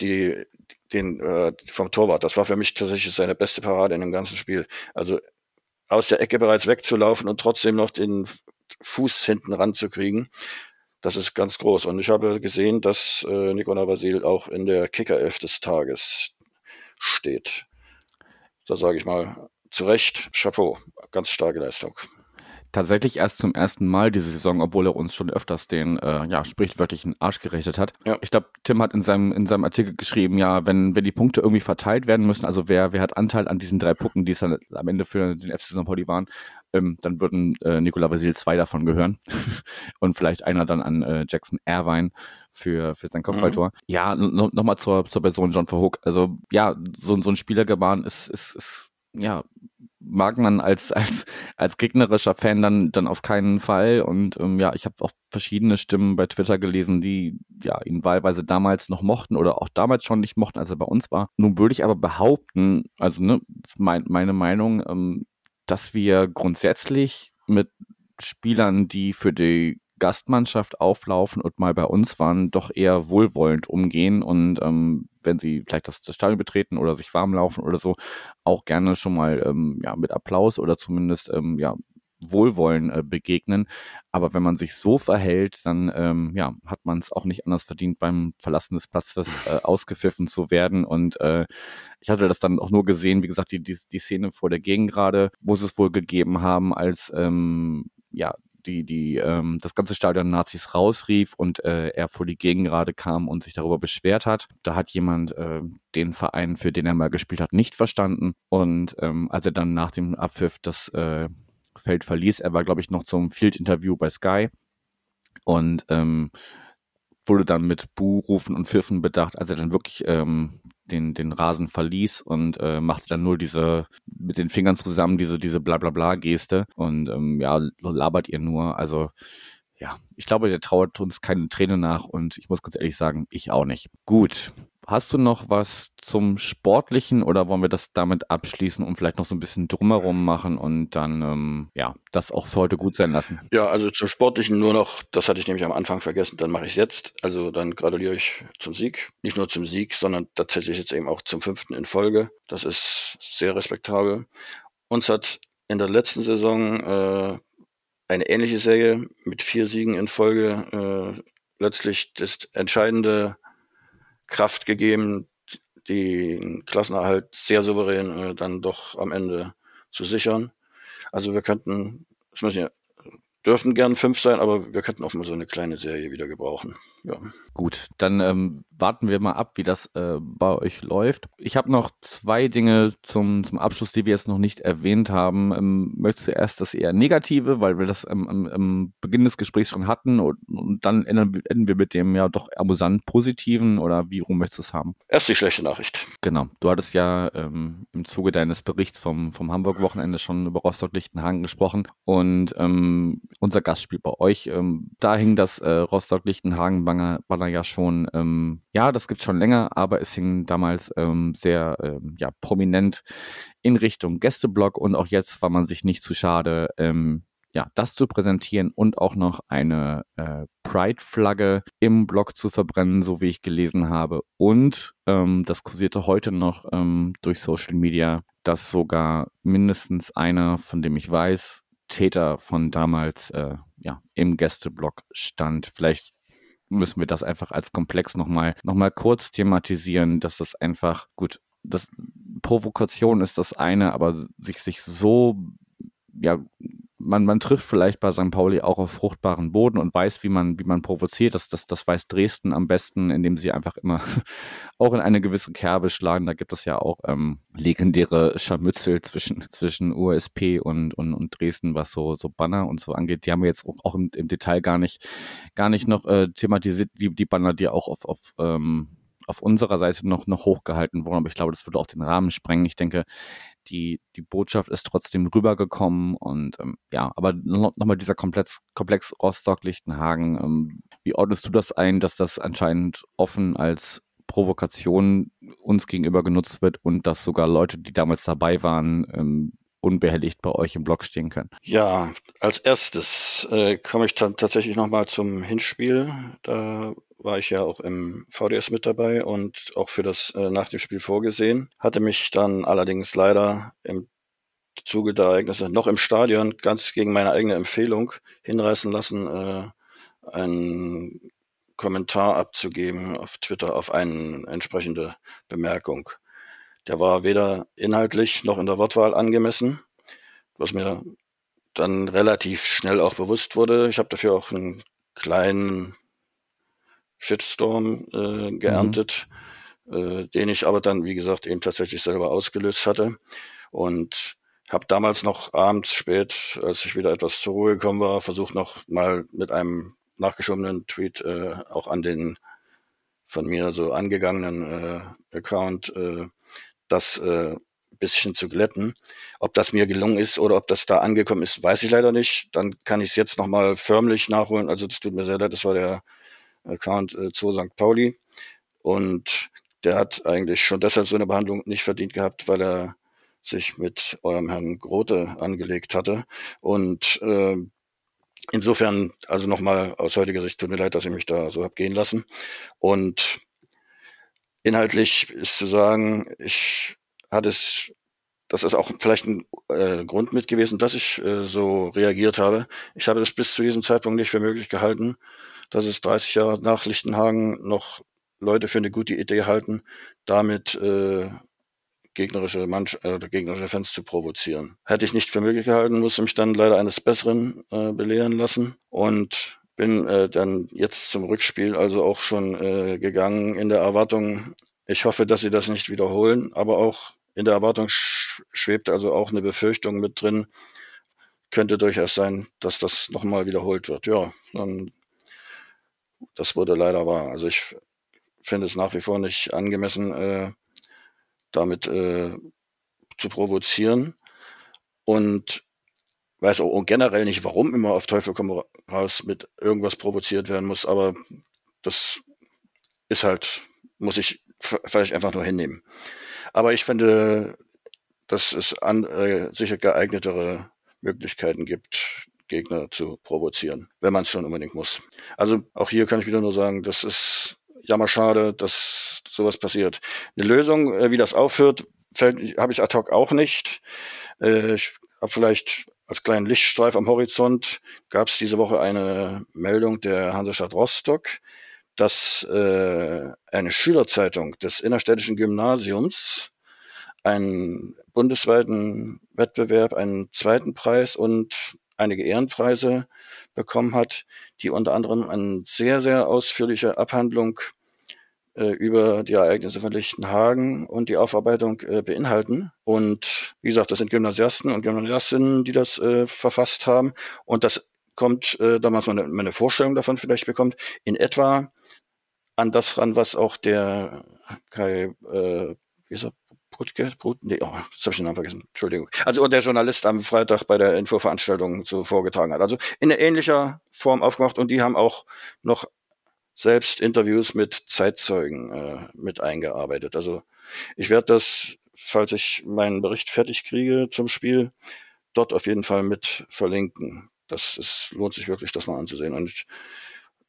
vom Torwart, das war für mich tatsächlich seine beste Parade in dem ganzen Spiel. Also aus der Ecke bereits wegzulaufen und trotzdem noch den Fuß hinten ranzukriegen, das ist ganz groß. Und ich habe gesehen, dass Nicolas Vasil auch in der Kicker-Elf des Tages steht. Da sage ich mal, zu Recht, Chapeau, ganz starke Leistung. Tatsächlich erst zum ersten Mal diese Saison, obwohl er uns schon öfters den sprichwörtlichen Arsch gerechnet hat. Ja. Ich glaube, Tim hat in seinem Artikel geschrieben, ja, wenn die Punkte irgendwie verteilt werden müssen, also wer hat Anteil an diesen 3 Punkten, die es dann am Ende für den FC St. Pauli waren, dann würden Nicolas Vasil 2 davon gehören und vielleicht einer dann an Jackson Irvine für sein Kopfballtor. Ja, nochmal zur Person John Verhoek. Also ja, so ein Spielergebaren ist ja, mag man als gegnerischer Fan dann auf keinen Fall. Und ich habe auch verschiedene Stimmen bei Twitter gelesen, die ja ihn wahlweise damals noch mochten oder auch damals schon nicht mochten, als er bei uns war. Nun würde ich aber behaupten, also meine Meinung, dass wir grundsätzlich mit Spielern, die für die Gastmannschaft auflaufen und mal bei uns waren, doch eher wohlwollend umgehen und wenn sie vielleicht das Stadion betreten oder sich warm laufen oder so, auch gerne schon mal mit Applaus oder zumindest Wohlwollen begegnen. Aber wenn man sich so verhält, dann hat man es auch nicht anders verdient, beim Verlassen des Platzes ausgepfiffen zu werden. Und ich hatte das dann auch nur gesehen, wie gesagt, die Szene vor der Gegengrade, wo sie es wohl gegeben haben, als das ganze Stadion Nazis rausrief und er vor die Gegengrade kam und sich darüber beschwert hat. Da hat jemand den Verein, für den er mal gespielt hat, nicht verstanden. Und als er dann nach dem Abpfiff das Feld verließ, er war, glaube ich, noch zum Field-Interview bei Sky und wurde dann mit Buhrufen und Pfiffen bedacht, als er dann wirklich den Rasen verließ und machte dann nur mit den Fingern zusammen diese Blablabla-Geste und labert ihr nur. Also ja, ich glaube, der trauert uns keine Träne nach und ich muss ganz ehrlich sagen, ich auch nicht. Gut. Hast du noch was zum Sportlichen oder wollen wir das damit abschließen und vielleicht noch so ein bisschen drumherum machen und dann das auch für heute gut sein lassen? Ja, also zum Sportlichen nur noch, das hatte ich nämlich am Anfang vergessen, dann mache ich es jetzt. Also dann gratuliere ich zum Sieg. Nicht nur zum Sieg, sondern tatsächlich jetzt eben auch zum 5. in Folge. Das ist sehr respektabel. Uns hat in der letzten Saison eine ähnliche Serie mit 4 Siegen in Folge letztlich das entscheidende Kraft gegeben, den Klassenerhalt sehr souverän dann doch am Ende zu sichern. Also wir dürfen gern 5 sein, aber wir könnten auch mal so eine kleine Serie wieder gebrauchen. Ja. Gut, dann warten wir mal ab, wie das bei euch läuft. Ich habe noch 2 Dinge zum Abschluss, die wir jetzt noch nicht erwähnt haben. Möchtest du erst das eher Negative, weil wir das am Beginn des Gesprächs schon hatten und dann enden wir mit dem ja doch amüsant Positiven oder wie rum möchtest du es haben? Erst die schlechte Nachricht. Genau, du hattest ja im Zuge deines Berichts vom Hamburg-Wochenende schon über Rostock-Lichtenhagen gesprochen und unser Gastspiel bei euch, da hing das Rostock-Lichtenhagen-Banner ja schon, das gibt's schon länger, aber es hing damals sehr prominent in Richtung Gästeblock und auch jetzt war man sich nicht zu schade, das zu präsentieren und auch noch eine Pride-Flagge im Block zu verbrennen, so wie ich gelesen habe. Und das kursierte heute noch durch Social Media, dass sogar mindestens einer, von dem ich weiß, Täter von damals im Gästeblock stand. Vielleicht müssen wir das einfach als Komplex noch mal kurz thematisieren, dass das einfach, gut, Provokation ist das eine, aber sich so man trifft vielleicht bei St. Pauli auch auf fruchtbaren Boden und weiß, wie man provoziert. Das weiß Dresden am besten, indem sie einfach immer auch in eine gewisse Kerbe schlagen. Da gibt es ja auch legendäre Scharmützel zwischen USP und Dresden, was so Banner und so angeht. Die haben wir jetzt auch im Detail gar nicht noch thematisiert, die Banner, die auch auf unserer Seite noch hochgehalten wurden. Aber ich glaube, das würde auch den Rahmen sprengen. Ich denke, die Botschaft ist trotzdem rübergekommen und aber nochmal dieser Komplex Rostock-Lichtenhagen. Wie ordnest du das ein, dass das anscheinend offen als Provokation uns gegenüber genutzt wird und dass sogar Leute, die damals dabei waren, unbehelligt bei euch im Blog stehen können? Ja, als erstes komme ich dann tatsächlich nochmal zum Hinspiel. Da war ich ja auch im VDS mit dabei und auch für das nach dem Spiel vorgesehen. Hatte mich dann allerdings leider im Zuge der Ereignisse noch im Stadion ganz gegen meine eigene Empfehlung hinreißen lassen, einen Kommentar abzugeben auf Twitter auf eine entsprechende Bemerkung. Der war weder inhaltlich noch in der Wortwahl angemessen, was mir dann relativ schnell auch bewusst wurde. Ich habe dafür auch einen kleinen Shitstorm geerntet, den ich aber dann, wie gesagt, eben tatsächlich selber ausgelöst hatte. Und habe damals noch abends spät, als ich wieder etwas zur Ruhe gekommen war, versucht noch mal mit einem nachgeschobenen Tweet auch an den von mir so angegangenen Account das bisschen zu glätten. Ob das mir gelungen ist oder ob das da angekommen ist, weiß ich leider nicht. Dann kann ich es jetzt nochmal förmlich nachholen. Also das tut mir sehr leid, das war der Account zu St. Pauli. Und der hat eigentlich schon deshalb so eine Behandlung nicht verdient gehabt, weil er sich mit eurem Herrn Grote angelegt hatte. Und insofern, also nochmal aus heutiger Sicht, tut mir leid, dass ich mich da so habe gehen lassen. Und inhaltlich ist zu sagen, das ist auch vielleicht ein Grund mit gewesen, dass ich so reagiert habe. Ich habe es bis zu diesem Zeitpunkt nicht für möglich gehalten, dass es 30 Jahre nach Lichtenhagen noch Leute für eine gute Idee halten, damit gegnerische Fans zu provozieren. Hätte ich nicht für möglich gehalten, musste mich dann leider eines Besseren belehren lassen und bin dann jetzt zum Rückspiel also auch schon gegangen in der Erwartung, ich hoffe, dass sie das nicht wiederholen, aber auch in der Erwartung schwebt also auch eine Befürchtung mit drin, könnte durchaus sein, dass das nochmal wiederholt wird. Ja, dann, das wurde leider wahr. Also ich finde es nach wie vor nicht angemessen, damit zu provozieren und weiß auch generell nicht, warum immer auf Teufel komm raus mit irgendwas provoziert werden muss, aber das ist halt, muss ich vielleicht einfach nur hinnehmen. Aber ich finde, dass es sicher geeignetere Möglichkeiten gibt, Gegner zu provozieren, wenn man es schon unbedingt muss. Also auch hier kann ich wieder nur sagen, das ist jammerschade, dass sowas passiert. Eine Lösung, wie das aufhört, habe ich ad hoc auch nicht. Ich habe vielleicht als kleinen Lichtstreif am Horizont, gab es diese Woche eine Meldung der Hansestadt Rostock, dass eine Schülerzeitung des innerstädtischen Gymnasiums einen bundesweiten Wettbewerb, einen zweiten Preis und einige Ehrenpreise bekommen hat, die unter anderem eine sehr, sehr ausführliche Abhandlung über die Ereignisse von Lichtenhagen und die Aufarbeitung beinhalten. Und wie gesagt, das sind Gymnasiasten und Gymnasiastinnen, die das verfasst haben. Und das kommt, damals man eine Vorstellung davon vielleicht bekommt, in etwa an das ran, was auch der Kai, wie ist er? Jetzt habe ich den Namen vergessen. Entschuldigung. Also der Journalist am Freitag bei der Infoveranstaltung so vorgetragen hat. Also in ähnlicher Form aufgemacht und die haben auch noch selbst Interviews mit Zeitzeugen mit eingearbeitet. Also ich werde das, falls ich meinen Bericht fertig kriege zum Spiel, dort auf jeden Fall mit verlinken. Lohnt sich wirklich, das mal anzusehen. Und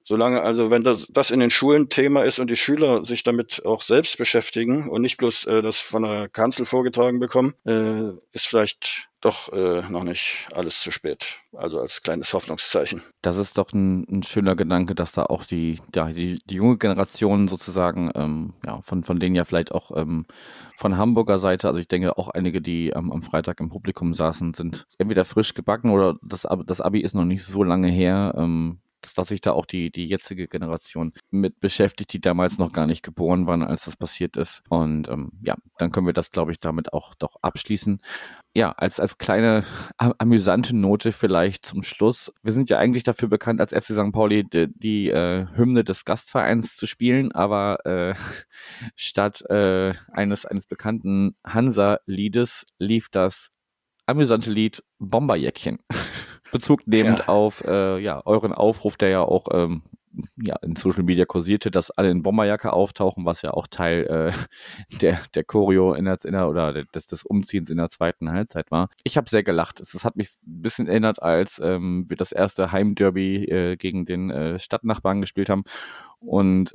Solange, also wenn das in den Schulen Thema ist und die Schüler sich damit auch selbst beschäftigen und nicht bloß das von der Kanzel vorgetragen bekommen, ist vielleicht doch noch nicht alles zu spät. Also als kleines Hoffnungszeichen. Das ist doch ein schöner Gedanke, dass da auch die junge Generation sozusagen, von denen ja vielleicht auch von Hamburger Seite, also ich denke auch einige, die am Freitag im Publikum saßen, sind entweder frisch gebacken oder das Abi ist noch nicht so lange her, dass sich da auch die jetzige Generation mit beschäftigt, die damals noch gar nicht geboren waren, als das passiert ist. Und dann können wir das, glaube ich, damit auch doch abschließen. Ja, als kleine amüsante Note vielleicht zum Schluss. Wir sind ja eigentlich dafür bekannt, als FC St. Pauli die Hymne des Gastvereins zu spielen, aber statt eines bekannten Hansa-Liedes lief das amüsante Lied Bomberjäckchen. Bezug nehmend auf euren Aufruf, der ja auch in Social Media kursierte, dass alle in Bomberjacke auftauchen, was ja auch Teil der Choreo des Umziehens in der zweiten Halbzeit war. Ich habe sehr gelacht. Es hat mich ein bisschen erinnert, als wir das erste Heimderby gegen den Stadtnachbarn gespielt haben und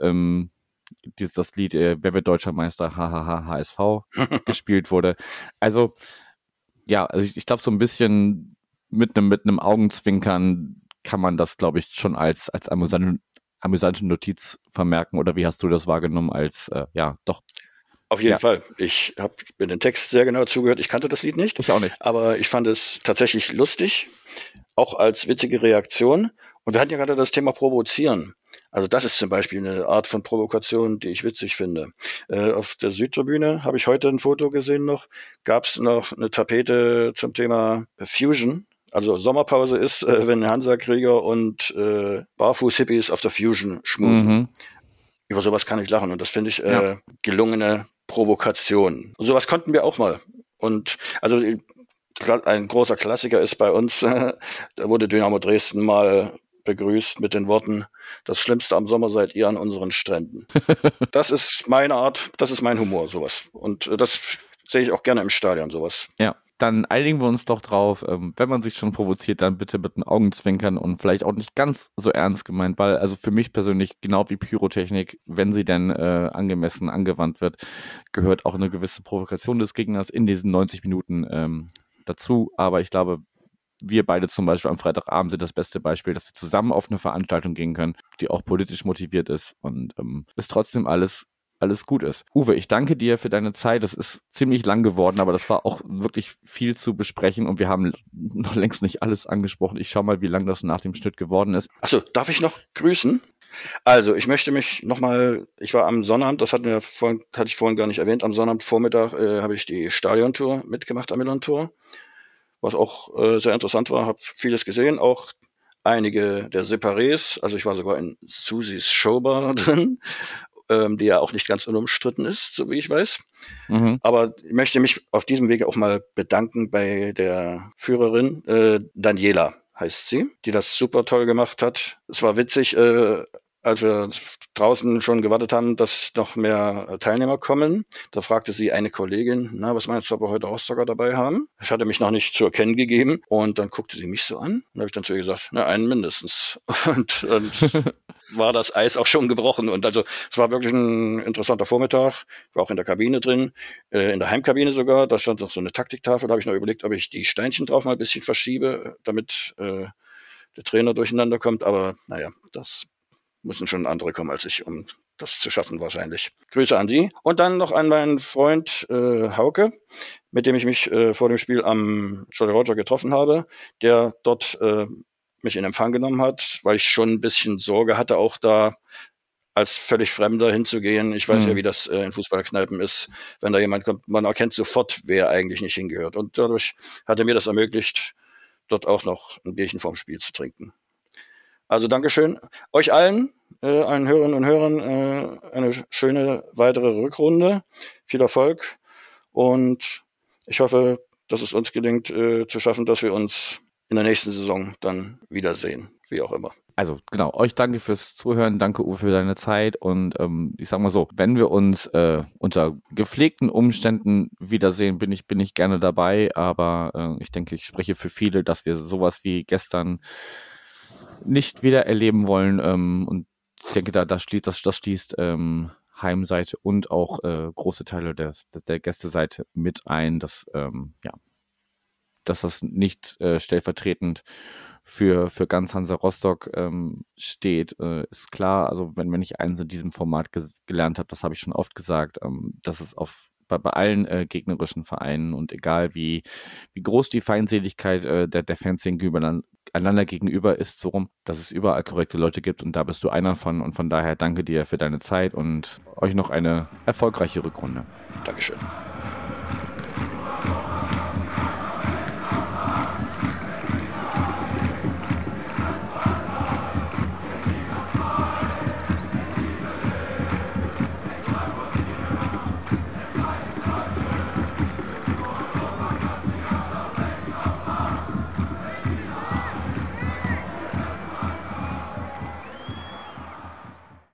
das Lied Wer wird Deutscher Meister? HHH HSV gespielt wurde. Also ich glaube, so ein bisschen mit einem Augenzwinkern kann man das, glaube ich, schon als amüsante Notiz vermerken. Oder wie hast du das wahrgenommen doch? Auf jeden Fall. Ich habe mir den Text sehr genau zugehört. Ich kannte das Lied nicht. Ich auch nicht. Aber ich fand es tatsächlich lustig, auch als witzige Reaktion. Und wir hatten ja gerade das Thema Provozieren. Also das ist zum Beispiel eine Art von Provokation, die ich witzig finde. Auf der Südtribüne habe ich heute ein Foto gesehen gab es noch eine Tapete zum Thema Fusion. Also Sommerpause ist, wenn Hansa-Krieger und Barfuß-Hippies auf der Fusion schmusen. Mhm. Über sowas kann ich lachen und das finde ich gelungene Provokation. Und sowas konnten wir auch mal. Und also ein großer Klassiker ist bei uns, da wurde Dynamo Dresden mal begrüßt mit den Worten: Das Schlimmste am Sommer seid ihr an unseren Stränden. Das ist meine Art, das ist mein Humor, sowas. Und das sehe ich auch gerne im Stadion, sowas. Ja. Dann einigen wir uns doch drauf, wenn man sich schon provoziert, dann bitte mit einem Augenzwinkern und vielleicht auch nicht ganz so ernst gemeint, weil also für mich persönlich, genau wie Pyrotechnik, wenn sie denn angemessen angewandt wird, gehört auch eine gewisse Provokation des Gegners in diesen 90 Minuten dazu. Aber ich glaube, wir beide zum Beispiel am Freitagabend sind das beste Beispiel, dass wir zusammen auf eine Veranstaltung gehen können, die auch politisch motiviert ist und es trotzdem alles gut ist. Uwe, ich danke dir für deine Zeit. Das ist ziemlich lang geworden, aber das war auch wirklich viel zu besprechen und wir haben noch längst nicht alles angesprochen. Ich schau mal, wie lang das nach dem Schnitt geworden ist. Achso, darf ich noch grüßen? Also, ich möchte mich nochmal, ich war am Sonnabend, das hatte ich vorhin gar nicht erwähnt, am Sonnabendvormittag habe ich die Stadiontour mitgemacht am Millantor, was auch sehr interessant war, habe vieles gesehen, auch einige der Separés, also ich war sogar in Susis Showbar drin, die ja auch nicht ganz unumstritten ist, so wie ich weiß. Mhm. Aber ich möchte mich auf diesem Wege auch mal bedanken bei der Führerin, Daniela heißt sie, die das super toll gemacht hat. Es war witzig, als wir draußen schon gewartet haben, dass noch mehr Teilnehmer kommen. Da fragte sie eine Kollegin, was meinst du, ob wir heute Rostocker dabei haben? Ich hatte mich noch nicht zu erkennen gegeben. Und dann guckte sie mich so an. Und habe ich dann zu ihr gesagt, einen mindestens. Und war das Eis auch schon gebrochen. Und also es war wirklich ein interessanter Vormittag. Ich war auch in der Kabine drin, in der Heimkabine sogar. Da stand noch so eine Taktiktafel. Da habe ich noch überlegt, ob ich die Steinchen drauf mal ein bisschen verschiebe, damit der Trainer durcheinander kommt. Aber das müssen schon andere kommen als ich, um das zu schaffen wahrscheinlich. Grüße an Sie. Und dann noch an meinen Freund Hauke, mit dem ich mich vor dem Spiel am Jolly Roger getroffen habe, der dort mich in Empfang genommen hat, weil ich schon ein bisschen Sorge hatte, auch da als völlig Fremder hinzugehen. Ich weiß ja, wie das in Fußballkneipen ist. Wenn da jemand kommt, man erkennt sofort, wer eigentlich nicht hingehört. Und dadurch hat er mir das ermöglicht, dort auch noch ein Bierchen vorm Spiel zu trinken. Also Dankeschön euch allen, allen Hörerinnen und Hörern, eine schöne weitere Rückrunde. Viel Erfolg und ich hoffe, dass es uns gelingt, zu schaffen, dass wir uns in der nächsten Saison dann wiedersehen, wie auch immer. Also genau, euch danke fürs Zuhören, danke Uwe für deine Zeit und ich sag mal so, wenn wir uns unter gepflegten Umständen wiedersehen, bin ich gerne dabei, aber ich denke, ich spreche für viele, dass wir sowas wie gestern nicht wieder erleben wollen. Und ich denke, das schließt Heimseite und auch große Teile der Gästeseite mit ein, dass das nicht stellvertretend für ganz Hansa Rostock steht, ist klar. Also wenn ich eins in diesem Format gelernt habe, das habe ich schon oft gesagt, dass es bei allen gegnerischen Vereinen und egal wie groß die Feindseligkeit der Fans einander gegenüber ist, so rum, dass es überall korrekte Leute gibt und da bist du einer von und von daher danke dir für deine Zeit und euch noch eine erfolgreiche Rückrunde. Dankeschön.